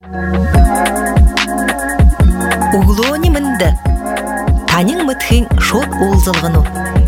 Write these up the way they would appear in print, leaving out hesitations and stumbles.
Углони мынды. Танин мытхин шот улзылғыну.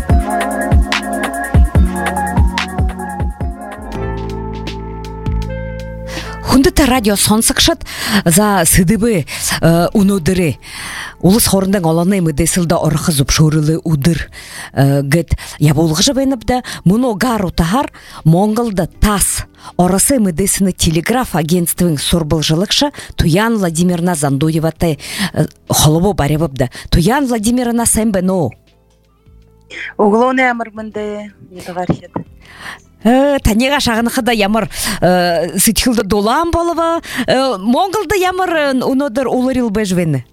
Хундыта радио сонсықшыт за сыдыбы унудыры. Улыс хорындан оланы мыдесылда орқызып шорылы удыр гэт ябулғыжы бәйніпді мұны ғар ұтағар Монголда тас орысы мыдесіні телеграф агентствың сорбылжылықшы Туян Владимирна Зандуеватай холобо баребіпді. Туян Владимировна сәмбіну? Углоны әмірмінді етіғаршеді. Танеға шағынықыда ямыр сытхылды долан болыва, Монголда ямыр ұнодыр улырыл бәжвені?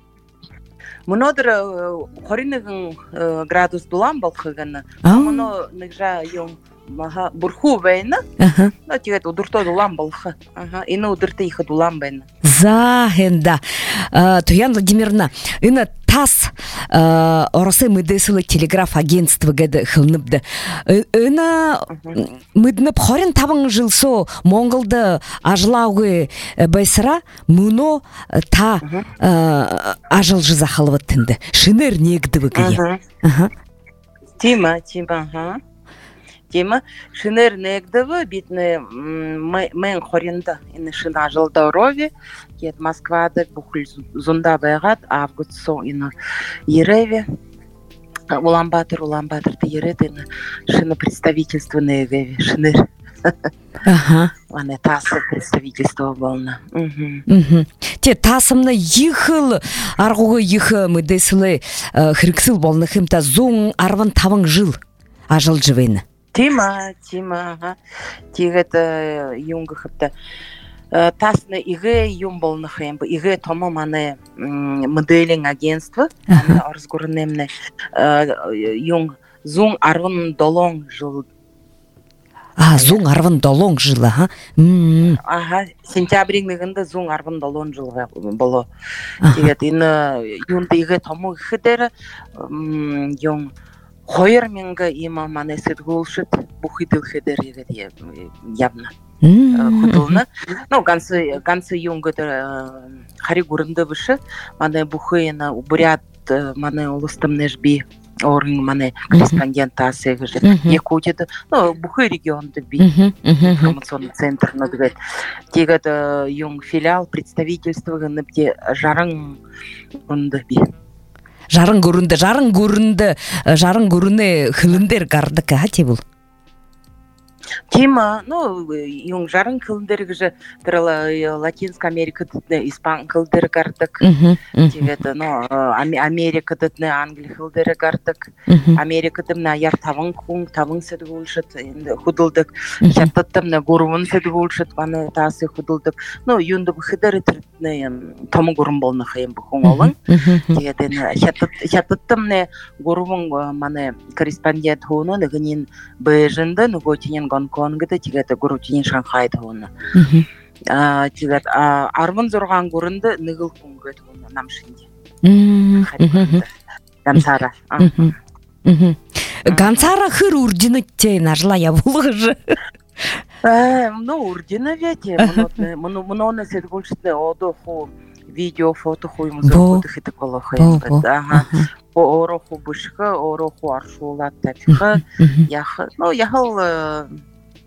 Мұнодыр қоринығын градус долан болқығыны. Мұны нүгжа ең бұрху бәйіні, тегет ұдырто долан болқы. Ині ұдырты иқы долан бәйіні. Захенда. Туян Владимировна, ині тас орысы мыдесылы телеграф агентство гэді хылныпды. Ині мыдынып хорин табың жылсо Монголды ажылауғы байсыра мұны та ажыл жыза қылып тінді. Шыныр негді бүгіе. Тима. Тема шынер негдовы битне мен хоринда ины шына жылда рови кет Москвада бухул зунда байгат август со ины ереве Улан-Батор ереді шыны представительственные веве шынер. Аны тасы представительство болна. Те тасымны ехыл арғуғы ехы мүдесілі хіріксіл болны хымта зоң арван тавың жыл ажыл жывені. Тима, тегет юнғы хыпта. Тасны иге юм болны хым, иге томо маны моделинг агентство, арзгурнемне юнг зоң арван долон жыл. Зоң арван долон жылы, ха? Сентябринігінде зоң арван долон жылға боло. Тегет ині юнды иге томо хыдері юнг Хойыр менгі има маны сыдғылшыт бұхидыл хедер егет явна. Худылны. Гансы юнгыдыр хари гурынды бұшы. Маны бұхыйына бурят маны ұлыстымны жби. Орын маны корреспондент тасы егіжі. Якутеді. Бұхый регионды би. Информационный центр надығыд. Тегет юнг филиал представительство гыныбде жарың ұнды би. Жарың көрінді хылындер қардық әте бұл? Тема, юң жарың қылындер кіжі Латинская Америка дұтны Испан қылдер қардық. Америка дұтны Англия қылдер қардық. Америка дұтны аяр тавың сәді болшыт, худылдық. Шаттаттымны ғұруын сәді болшыт, баны тасы худылдық. Юнды бұхыдары түртіні тамы ғұрым болны қайын бұқың олың. Шаттаттымны ғұруын маны корреспондент ғуыны, нүгінен бәжінді, нүгөтінен Гонконгда тигәт гурутин Шанхайда оны. Тигәт армын зорган гурынды ныгыл күнгәт оны намшынды. Гансара. Гансара хыр урдины те нажла я булыжы. Урдина вете. Мұны сет гүлшітті одоху видео, фото хуймыз өкуді хиті колы хоймыз. Ороху бушхы, ороху аршулат тәпхы. Яхыл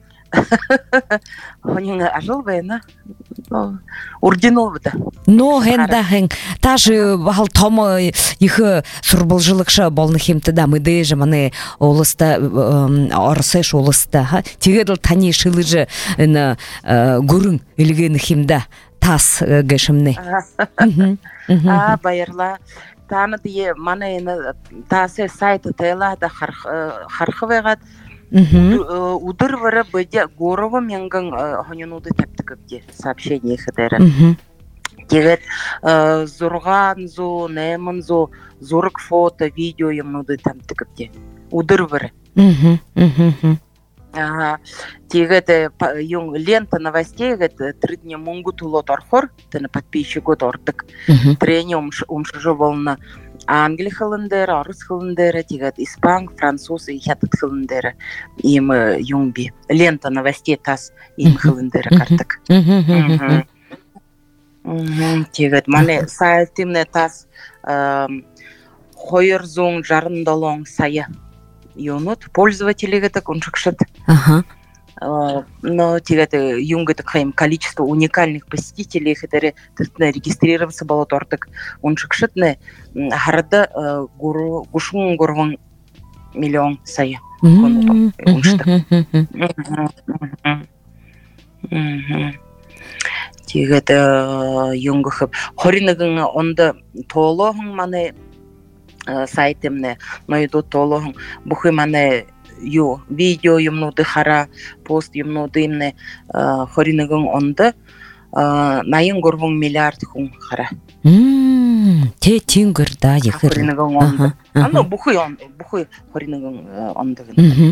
Хонин ажыл бәйна урдинол бұда. Хенда хен. Тажы бағал томы ехы сұрбылжылықшы болны хемті да мүді жыманы олыста, орысыш олыста. Тегеділ тани шылыжы гүрін үлген хемда тас гешімне. Байырла. Таны дие маны тасы сайты тәйла да харқы вайғад. Удыр вары бөде ғорова менгің ғанынуды тәптікіпте сообщение хыдары. Тегет зорған зо, нәмін зо, зорық фото, видео емнуды тәптікіпте. Удыр вары. Тегет лента новостей, 3 дня мұңғы тұлот архор, тәні подписчик от ордық. Трене умшыжы болына Англи хылындары, арыс хылындары, тегет испан, француз и хятыт хылындары. Им юңби. Лента новостей тас им хылындары картық. Тегет мане сайтымне тас хойер зон жарындалон сая юнут пользователей так он шикшит. Но тегет юнга таким количество уникальных посетителей, которые регистрироваться было тортик он шикшитне харада гушун горван миллион сая. Тегет юнга хып хоринагын онда толоғын мане сайтымне найду толоғын бұхы мане видео юмнуды хара пост юмнуды имне хоринагын онда найын горвун миллиард хун хара. Те тингер да ехыр. Хоринагын онда. Ано бұхы хоринагын онда.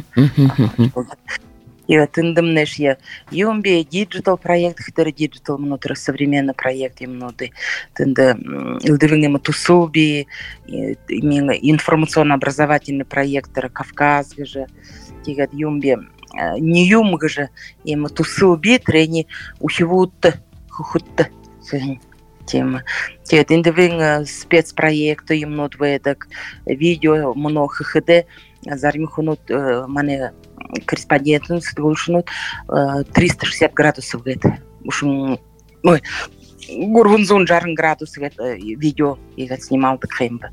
И тындымнеш я юмбе диджитал проект, который диджитал внутри современный проект имнуды. Тынды илдывынгема тусуби, информационно-образовательный проект Кавказ же, тигат юмбе не юм же, има тусуби трени ухивут хухут тема. Тигат индывынг спецпроекты имнуд ведак видео много хд зармихунут мане корреспондентын сытгылышынут 360 градусов гэт. Ушун горвунзун жарым градусов гэт видео егат снимал так хэмбэ.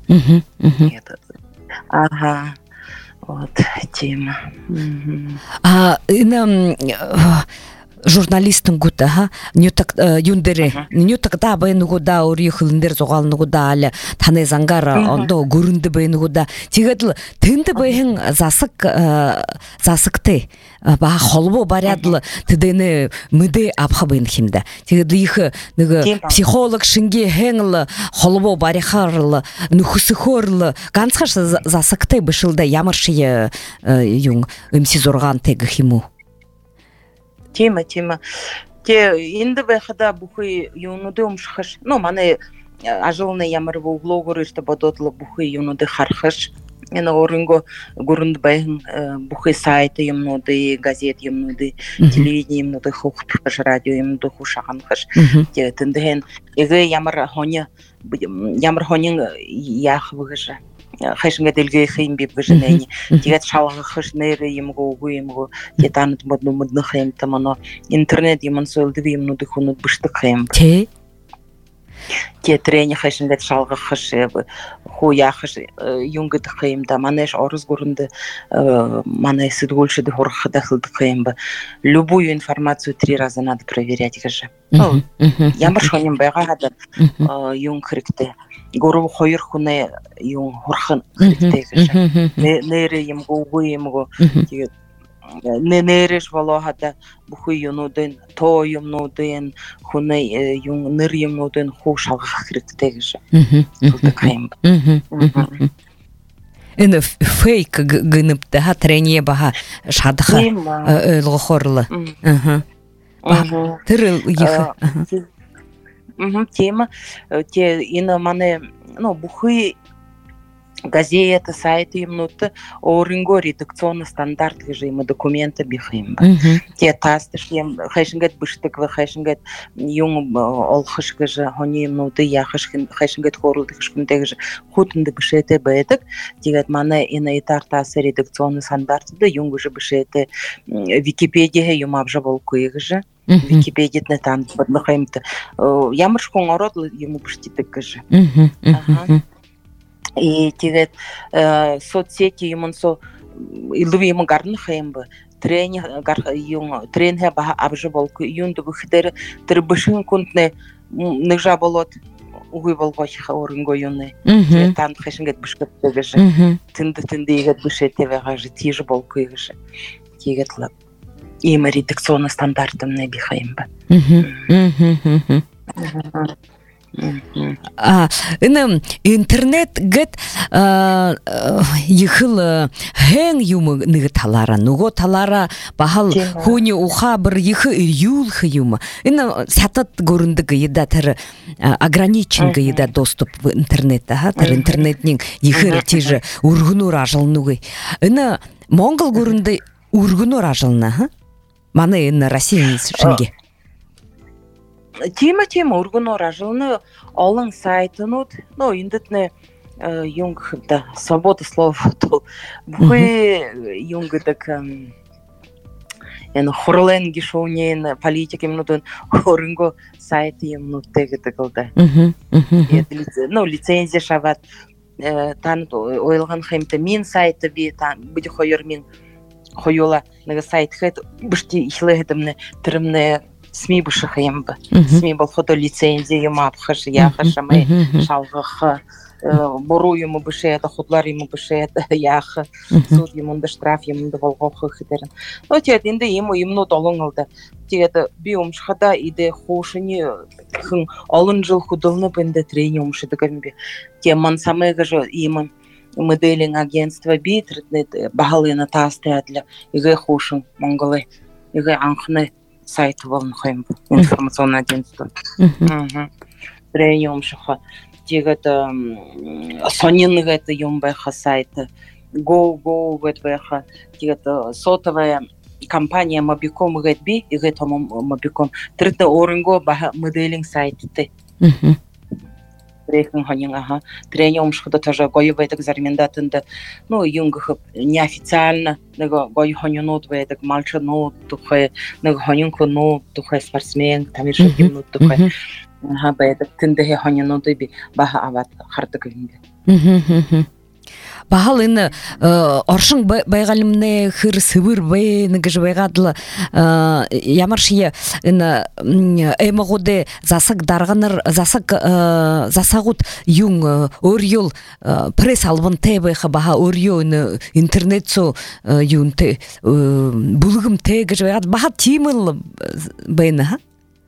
Ага. Вот тема. Журналистын гута нютак юндере нютакта байны гуда орихылындер зогалны гуда але таны зангар ондо көрүндү байны гуда тигедл тынды байын засыкты ба холбо барядлы тыдыны мыды абхабын химда тигедл их ныгы психолог шинге хеңлы холбо барихарлы нухусыхорлы ганцхаш засыкты бышылда ямаршые юң имсизорган теги химу. Тема. Те инде бехада бухы юнуды умшхаш. Ну, мане ажылны ямарвы углогуры, что бодотлы бухы юнуды хархаш. Ена орынго гурынды байын бухы сайты юмнуды, газет юмнуды, телевидение юмнуды хухпхаш, радио юмнуды хушаханхаш. Те тындыген эге ямар хоньын яхвыгыша. Хайшынга делге хейм беп гыжынайни. Тигат шалғы хыш нейры емгу угу емгу. Тетанут модну модны хейм тамано. Интернет еман сойлды емнуды хунут быштык хейм. Те? Те трени хайшынга шалғы хыш хуя хыш юнгыды хейм да. Манеш орыз гурынды мана сыдгульшыды хорхыда хылды хейм ба. Любую информацию 3 раза надо проверять гыжы. Ямар шонем байға хады юнг хрикты. Гору хойыр хуне юн хорхан хрикте. Нере емгу угу емгу. Нереш валахада буху юнуден, то юмнуден, хуне юн нер юмнуден хушалға хрикте. Ені фейк гынып да трене баха шадыха өлгі хорлы. Тырыл ехы. Тема, те ина мане, бухы газеты, сайты имнуты, орынго редакционный стандарт режима документы бихим. Те тасты шлем, хайшингет быштык вы хайшингет юн олхышкы же, хони имнуты яхышкин, хайшингет хорулды хышкинтег же, хутынды бышеты бэдык, тегет мане ина итар тасы редакционный стандарт да юн же бышеты Википедия юм абжаболкуег же. Википедия не там поднахаем-то. Ямаршкон ородлы ему быштитык же. И тегет соцсети ему со илви ему гарнахаем бы. Тренге баха абжаболку юнды быхдері тірбышын күнтіне нығжа болот уғый болғашыға орынго юны. Тан хэшінгет бышкетті же. Тынды егет бышетеве ғажы тижі болку егіші. Тегет лап. Има редакционный стандартым не бихаем бы. Интернет гэт ехыл хэн юмы ныгы талара, нуго талара бахал хуни уха бір ехы юлхы юмы. Сятат горындыгы еда тәрі ограниченгі еда доступ в интернет. Тәрі интернетнің ехыр тежі ургынур ажылнугы. Монгол горынды ургынур ажылна. Маны Россия шынге. Тема ургун оражылны олың сайтынут, ну, индетне юнг да свобода слова тол. Бухы юнг так хурлен гишоунен политики минутун хорынго сайты минут тегетекылды. Ну, лицензия шават тан ойлган хемте мин сайты би тан буде хойер мин хойола на сайт хет бушти ихлегетемне тиримне СМИ бушахембе. СМИ бол фото лицензия ямапхаш яхашаме шалгах бору ему бушета худлар ему бушета яха суд ему да штраф ему да волгох хитерен. Но те инде ему имну толоңалды. Те биомшхада иде хошини хын алын жыл худылны бенде тренинг умшыдыгамбе. Те ман самега же имам моделинг агентства битрет багалына тастыадля иге хошин монголы иге анхны сайт волн хэм информационное агентство. Тренинг умшха тегата сонинга это юмбеха сайта go гэтбеха тегата сотовая компания Mobicom гэтби и гэтому Mobicom тритне орынго баха моделинг сайты рейхен ханинга тренинг шхуда тоже гоевэтек зармендатында ну юнгх неофициально него гой ханинот вэтек мальчанот тухэ него ханинко но тухэ спортсмен тамирши гимнот тухэ бэдэ тиндэ ханинот би баха ават хартыгынга Бахал ины оршың байгалымны хыр сывыр бай ныгыж байгадылы ямаршие ины эмогуде засак дарганыр засагут юң орьол пресс албын тебайха баха орьо ины интернетсо юнте булгым тэгыж байгад баха тимыл байны ха?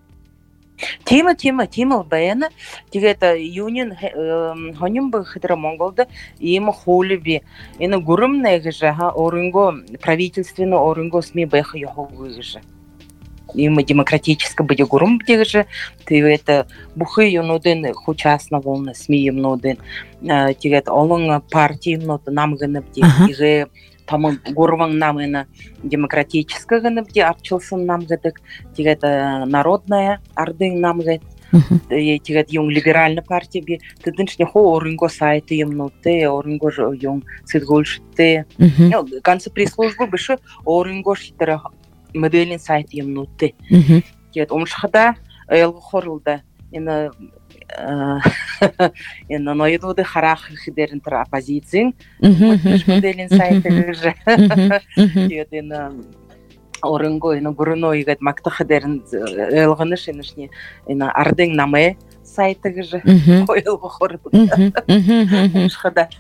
Тима баяна тигета юнин хоним бы хитра монголда им холиби ина гурумная гыжа орынго правительственно орынго СМИ бэх его гыжа им демократическое быть гурум гыжа ты это бухы юноден хучасно волна СМИ юноден тигет олон партии нот нам гыныбди иге там гурван нам ина демократическая гыныбди арчылсын нам гыдык тигет народная ардын нам гыд тигет юң либеральная партия би тыдыншне хо орынго сайты юмноты орынго юң сыдгольшты конце пресс-службы бышы орынго шитера моделин сайты юмноты тигет омшхада элго хорылда ина ноидуды харах хидерин тра оппозициин моделин сайты гыжа тигет ина орынго ина гурно игет макта хидерин элгыныш инышне ина ардын наме сайты гыжа элго хорылда омшхада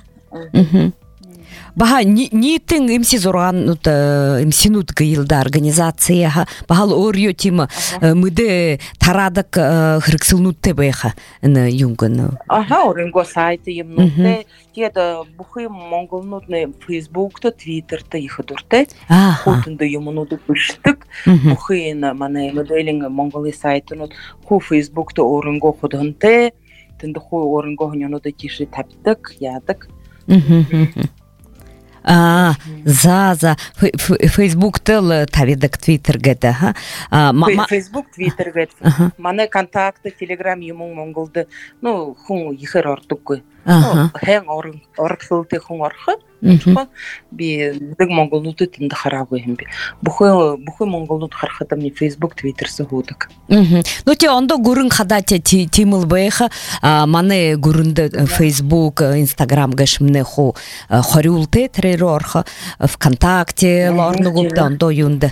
Баха нитин имси зорган имсинут гыйлда организация бахал орьё тима мыде тарадык хырксылнутте бэха ны юнгын орынго сайты юмнутте теда бухы монголнутне фейсбукта твиттерта ихадурте хотунда юмнуду пыштык бухы на мане моделинг монголи сайтынут ху фейсбукта орынго худунте тынды ху орынго хунюнуду тиши таптык ядык за Facebook тыл тавидык Twitter гэдэ Facebook Twitter гэд мане контакты Telegram юмун монголды ну хун ихэр ордуггүй хэн орксылты хун орхы би дэг монголнуты тинде хараггүй хэмби бухой монголнут хархатам не Facebook Twitter сыгудык ну те ондо гурын хадате тимыл бэха мане гурынды Facebook Instagram гэшмне ху хорюлты трер орха ВКонтакте лорну гупта ондо юнды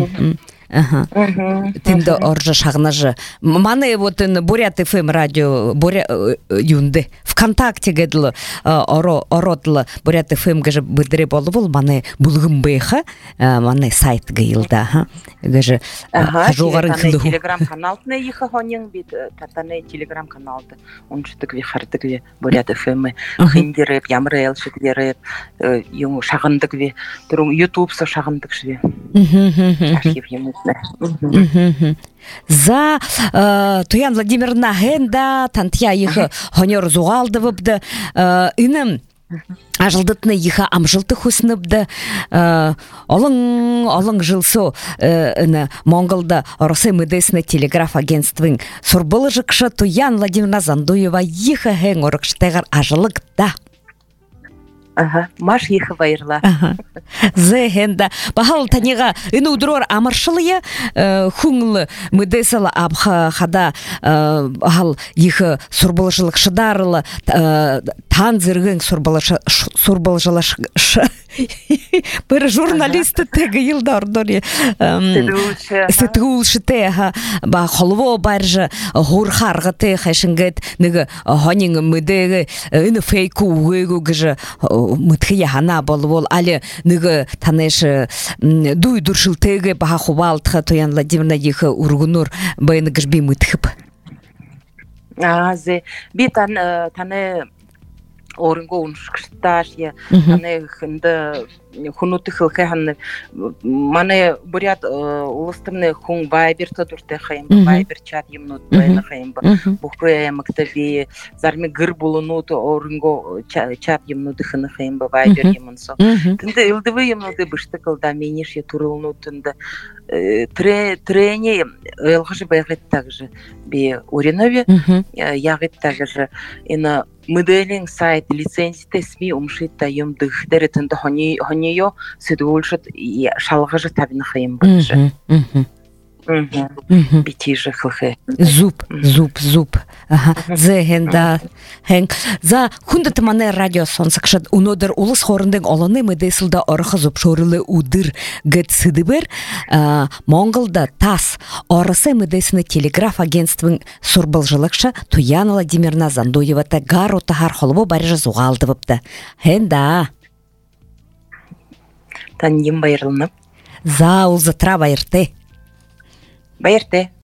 Тинде оржа шагнажы. Маны вот Бурят ФМ радио юнды. ВКонтакте гэдл ородлы Бурят ФМ гэжы быдыре болу маны булгым бэха маны сайт гыйлда. Гэжы жогарын кылды. Телеграм-каналны иха хонин бит татаны телеграм-каналды. Ончтык ви хардык ви Бурят ФМ хиндереп ямрел шиклереп юң шагындык ви турум YouTube со шагындык шви. Архив ему За Туян Владимировна Генда, тантья их хонер зугалды выбды. Иным Ажылдытны иха амжылты хусныбды олың жылсо Монголда Оросы медесны телеграф агентствың сурбылы жықшы Туян Владимировна Зандуева иха хэң орықштайғар ажылықта. Маш иха байырла. Зэхэнда бахал танига инудрор амаршылыя хуңлы медесала абха хада бахал иха сурбылжылық шыдарылы танзыргын сурбылжылыш бір журналисты теги йылдардори сетгулшы тега ба холво баржы гурхарга те хашингет неге ханин медеге ины фейку угу гыжы мытхия хана бол али неге таныш дуй дуршыл теге ба хувалтха Туян Владимировна иха ургунур байны гыжби мытхып Зе би тане орынго уншкшташ я аны хынды хунуты хылхы ханны мане бурят улыстымны хун вайберта турте хайым вайбер чат юмнут байны хайым бухпе мактаби зарми гыр булунут орынго чат юмнут хыны хайым вайбер юмнсо тынды илдывы юмнуты бышты кылда мениш я турылнутында трене элхажы байгыт также би уринове ягыт также ина моделинг сайт лицензия СМИ умшит таем дыхдер тында хонеё сыдулшит шалгыжы табин хайым быжы битижи хылхы зуб зэгенда хэнг за хундат мане радио сонсакшат унодер улус хорындың оланы медесылда орхы зуб шорылы удыр гэт сыдыбер Монголда тас Оросы медесыны телеграф агентствың сурбылжылыкша Туян Владимировна Зандуева та гару тахар холбо барыжы зуғалды біпті хэнда танним байырлынып за улзытра байырты байырты